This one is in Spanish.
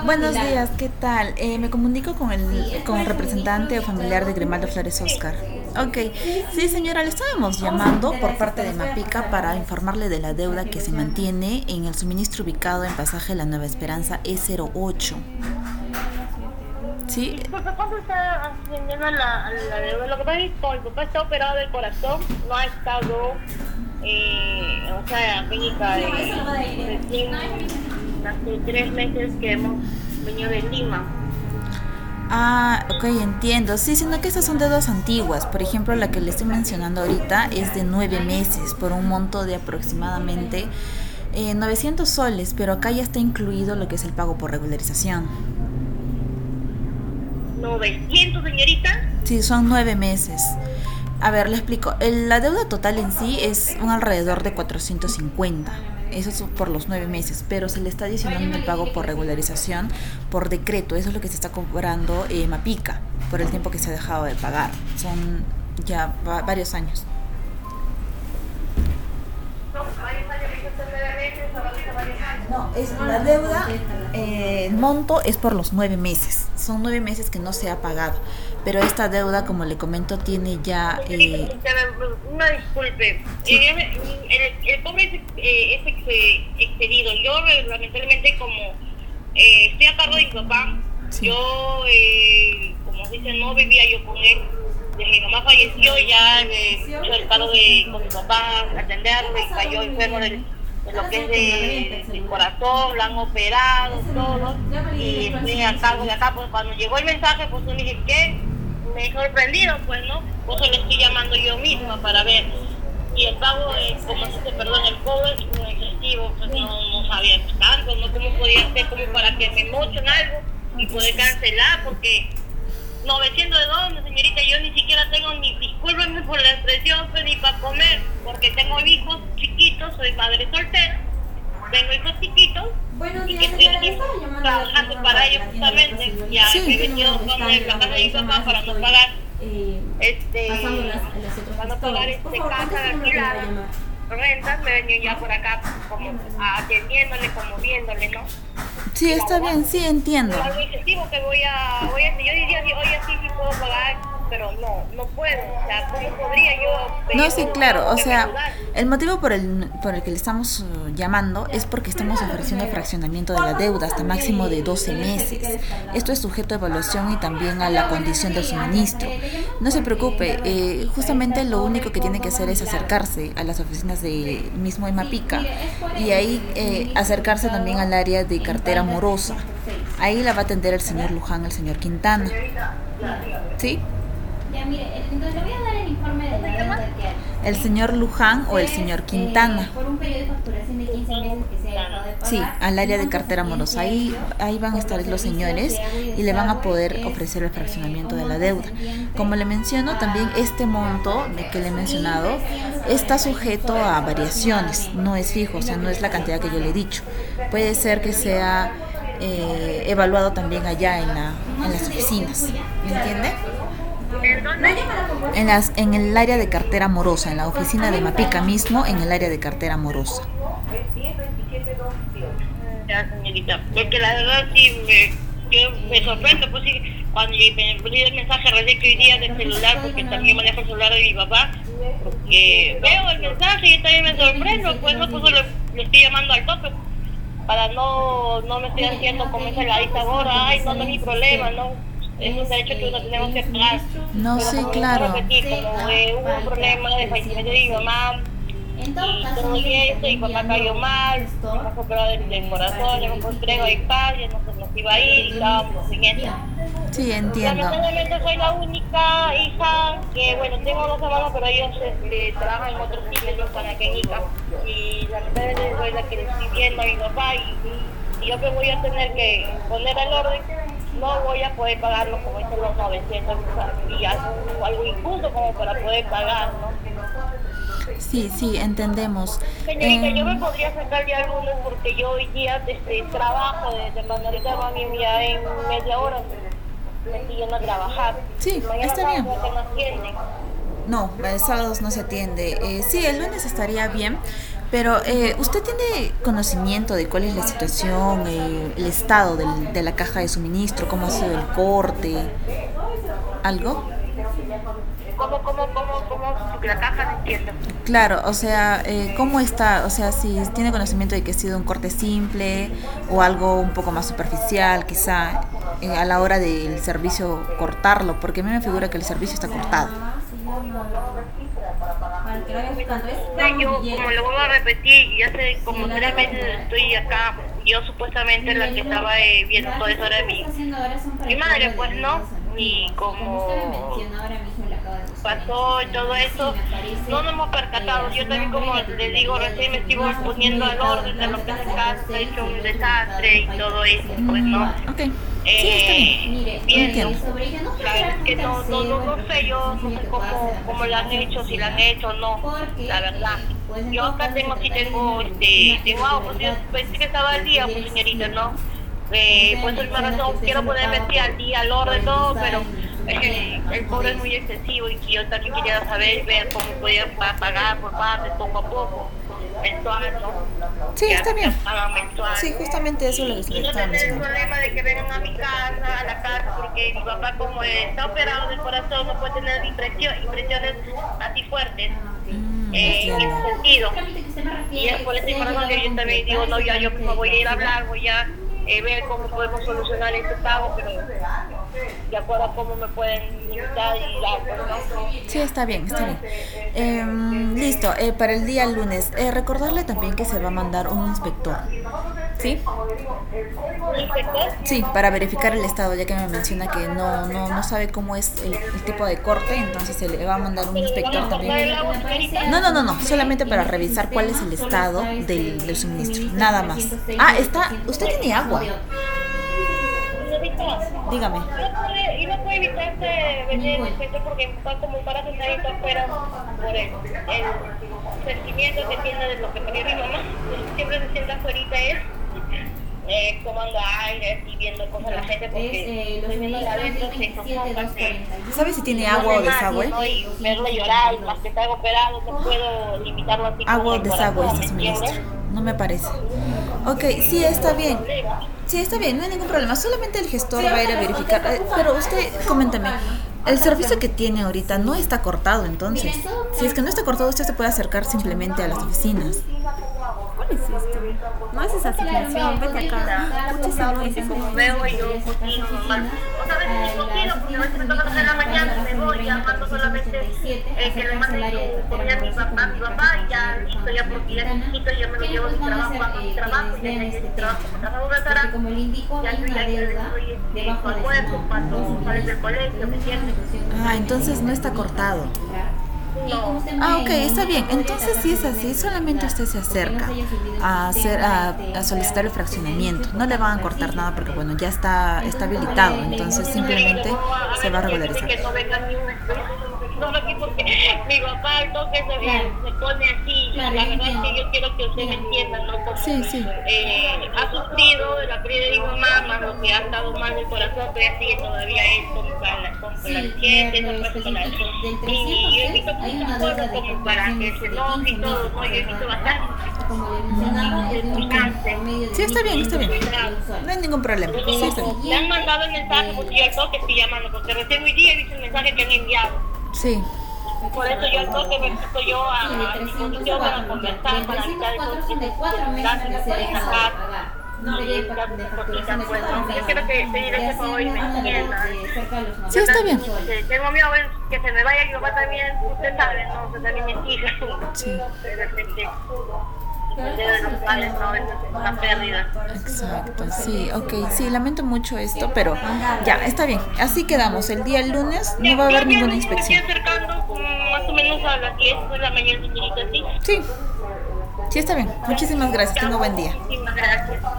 Buenos días, ¿qué tal? Me comunico con el representante o familiar de Grimaldo Flores Oscar. Ok, sí señora, le estábamos llamando por parte de Mapica para informarle de la deuda que se mantiene en el suministro ubicado en pasaje La Nueva Esperanza E08. ¿Sí? Disculpe, ¿cuánto está ascendiendo la deuda? Lo que pasa es que como mi papá está operado del corazón, no ha estado, o sea, clínica recién hace 3 meses que hemos venido de Lima. Ah, ok, entiendo. Sí, sino que estas son deudas antiguas. Por ejemplo, la que le estoy mencionando ahorita es de 9 meses por un monto de aproximadamente 900 soles, pero acá ya está incluido lo que es el pago por regularización. 900, señorita. Sí, son 9 meses. A ver, le explico. La deuda total en sí es un alrededor de 450. Eso es por los 9 meses, pero se le está adicionando el pago por regularización por decreto. Eso es lo que se está cobrando Mapica por el tiempo que se ha dejado de pagar. Son ya varios años. Son varios años que usted 9 meses, ahora dice varios años. No, es la deuda, el monto es por los 9 meses. Son 9 meses que no se ha pagado. Pero esta deuda, como le comento, tiene ya... Una disculpe, Sí. el pobre excedido. Yo lamentablemente como estoy a cargo de mi papá, Sí. yo como dice no vivía yo con él. Desde mi mamá falleció ya hizo el cargo con mi papá, atenderlo y cayó enfermo de lo que es del corazón, lo han operado, todo, y estoy a cargo de acá. Pues cuando llegó el mensaje, pues yo le dije, ¿qué? Me he sorprendido, pues, ¿no? Por eso le estoy llamando yo misma para ver. Y el pago, como se perdón, el cobro es un excesivo, pues no sabía tanto, ¿no? ¿Cómo podía ser como para que me mochen algo y poder cancelar? Porque 900 de dónde, señorita, yo ni siquiera tengo ni, discúlpenme por la expresión, pues ni para comer, porque tengo hijos chiquitos, soy madre soltera, tengo hijos chiquitos y que estoy aquí trabajando para ellos justamente. Ya Sí. me he venido con la casa de mi papá para no pagar para no pagar casa alquilada, rentas. Me he venido ya por acá como atendiéndole, como viéndole, ¿no? Sí, Y la está verdad, bien, sí, entiendo. algo excesivo que voy a yo diría, oye, sí puedo pagar, pero no puedo. O sea, ¿cómo podría yo pedir No, sí, un claro, o que me sea, ayudara? el motivo por el que le estamos llamando es porque estamos ofreciendo el fraccionamiento de la deuda hasta máximo de 12 meses. Esto es sujeto a evaluación y también a la condición del suministro. No se preocupe, justamente lo único que tiene que hacer es acercarse a las oficinas de mismo Mapica y ahí acercarse también al área de cartera morosa. Ahí la va a atender el señor Luján, el señor Quintana. ¿Sí? Ya, mire, entonces le voy a dar el informe de la deuda que hay. El señor Luján o el señor Quintana. Por un periodo de facturación de 15 meses que se ha dejado de pagar. Sí, al área de cartera morosa. Ahí van a estar los señores y le van a poder ofrecer el fraccionamiento de la deuda. Como le menciono, también este monto de que le he mencionado está sujeto a variaciones, no es fijo, o sea, no es la cantidad que yo le he dicho. Puede ser que sea evaluado también allá en las oficinas, ¿me entiende? ¿En dónde? En el área de cartera morosa, en la oficina de Mapica mismo, en el área de cartera morosa. Ya, señorita, porque la verdad yo me sorprendo, pues sí, cuando me puse el mensaje recién que hoy día del celular, porque también manejo el celular de mi papá, porque veo el mensaje y también me sorprendo, pues no, pues le estoy llamando al tope, para no me estoy haciendo como esa ladita ahora, ay, no es mi problema, no, es un derecho que uno tenemos que pagar. No, Pero sí, como claro. como hubo un problema de fallecimiento de mi mamá, En todo y caso, todo eso, y papá cayó mal, nos operó del corazón, le hemos entrego de paz, ya nos iba a ir y estábamos en eso. Sí, entiendo. Lamentablemente soy la única hija que, bueno, tengo dos hermanos, pero ellos trabajan en otros sitios, ellos están aquí en Ica, y lamentablemente soy la que le estoy viendo a mi papá, y yo que voy a tener que poner al orden, no voy a poder pagarlo como dicen los 900, y algo injusto como para poder pagar, ¿no? Sí, sí, entendemos. Señorita, yo me podría sacar ya algunos porque yo hoy día trabajo desde cuando ahorita mami ya en media hora me estoy yendo a trabajar. Sí, Mañana está bien. sábado que no atienden. No, sábados no se atiende. Sí, el lunes estaría bien, Pero ¿usted tiene conocimiento de cuál es la situación, el estado de la caja de suministro, cómo ha sido el corte, algo? Porque la caja no entiendo. Claro, o sea, ¿cómo está? O sea, si tiene conocimiento de que ha sido un corte simple o algo un poco más superficial, quizá a la hora del servicio cortarlo, porque a mí me figura que el servicio está cortado. Yo, como lo vuelvo a repetir, ya sé, como 3 meses estoy acá, yo supuestamente la que estaba viendo todo eso era mi madre, pues no, y como pasó y todo eso, no nos hemos percatado. Yo también, como les digo, recién me estoy poniendo al orden de lo que es en casa, he hecho un desastre y todo eso, pues no. Ok. Sí, está bien. Viendo, Entiendo. la verdad es que no sé, yo no sé cómo lo han hecho, si lo han hecho o no, la verdad. Yo acá tengo agua, pues yo pensé que estaba al día, pues señorita, ¿no? Pues es una razón, quiero ponerme así al día, al orden, todo, pero el cobro es muy excesivo y yo también quería saber, ver cómo podía pagar por partes, poco a poco, mensual, ¿no? Sí, está bien. Mensual. Sí, justamente eso es lo que se Y le no estaba tener el mencionando. problema de que vengan a mi casa, a la casa, porque mi papá, como está operado del corazón, no puede tener impresiones así fuertes. En Entiendo. ese sentido. Y es por esa razón que yo también digo, no, ya yo mismo voy a ir a hablar, voy a ver cómo podemos solucionar este pago, pero de acuerdo a cómo me pueden limitar y dar, ¿no? Sí, está bien, está bien. Listo, para el día lunes, recordarle también que se va a mandar un inspector. ¿Sí? ¿Un inspector? Sí, para verificar el estado, ya que me menciona que no sabe cómo es el tipo de corte, entonces se le va a mandar un inspector también. No, solamente para revisar cuál es el estado del suministro, nada más. Ah, usted tiene agua, dígame. Y no puede evitarse venir el inspector porque está como para sentadito afuera por el sentimiento que tiene de lo que perdió mi mamá. Siempre se sienta afuera él, tomando aire y viendo cosas a la gente porque estoy viendo la adentro, se sofoca. ¿Sabe si tiene agua o desagüe? ¿No? Y verlo llorar, y más que está operado, no puedo limitarlo así. Agua o como desagüe corazón, este ¿me entiendes? suministro, no me parece. Ok, sí, está bien. Sí, está bien, no hay ningún problema. Solamente el gestor va a ir a verificar. Pero usted, coméntame, el servicio que tiene ahorita no está cortado, entonces. Si es que no está cortado, usted se puede acercar simplemente a las oficinas. ¿Cuál es esto? No es esa situación, vete acá. Muchísimo no es Como veo y yo cocino normal. Otra vez sí cocino, porque a veces me toca hacer la mañana, me voy, ya mando solamente que le mande su comida a mi papá y ya listo, ya porque ya necesito, yo me lo llevo a mi trabajo, hago mi trabajo, ya llegué a mi trabajo, trabajo de restaurante, como le indico, ya hay yo una ya deuda estoy debajo de almuerzo cuando sales del colegio, ¿me entiendes? Ah, entonces no está cortado. No. Ah, ok, está bien. Entonces, si es así, solamente usted se acerca a solicitar el fraccionamiento. No le van a cortar nada porque, bueno, ya está habilitado. Entonces, simplemente se va a regularizar. Que no venga ni un solo aquí porque mi papá al toque se pone así. La verdad es que yo quiero que usted me entienda, ¿no? Como, Sí. ha sufrido de la pérdida de mi mamá, más lo que ha estado mal del corazón, pero ya sigue todavía él con la licencia, y yo he visto muchas cosas como para que se enoje y todo, ¿no? Yo he visto bastante. Sí, está bien. No hay ningún problema. Sí, está bien. Le han mandado el mensaje, porque yo al toque estoy llamando, porque recién hoy día he visto el mensaje que han enviado. Sí. Por eso yo al toque me puso yo a disposición para conversar, para evitar esos yo quiero que pedir ese favor y me entienda. Sí, está bien. Tengo miedo que se me vaya mi papá también, usted sabe, ¿no? Usted también es hija. Sí. De repente, de los padres, ¿no? Es una pérdida. Exacto, sí, ok, sí, lamento mucho esto, pero ya, está bien, así quedamos, el día lunes no va a haber ninguna inspección. Me estoy acercando como más o menos a las 10 de la mañana, señorita, ¿sí? Sí, está bien, muchísimas gracias, tenga buen día. Muchísimas gracias.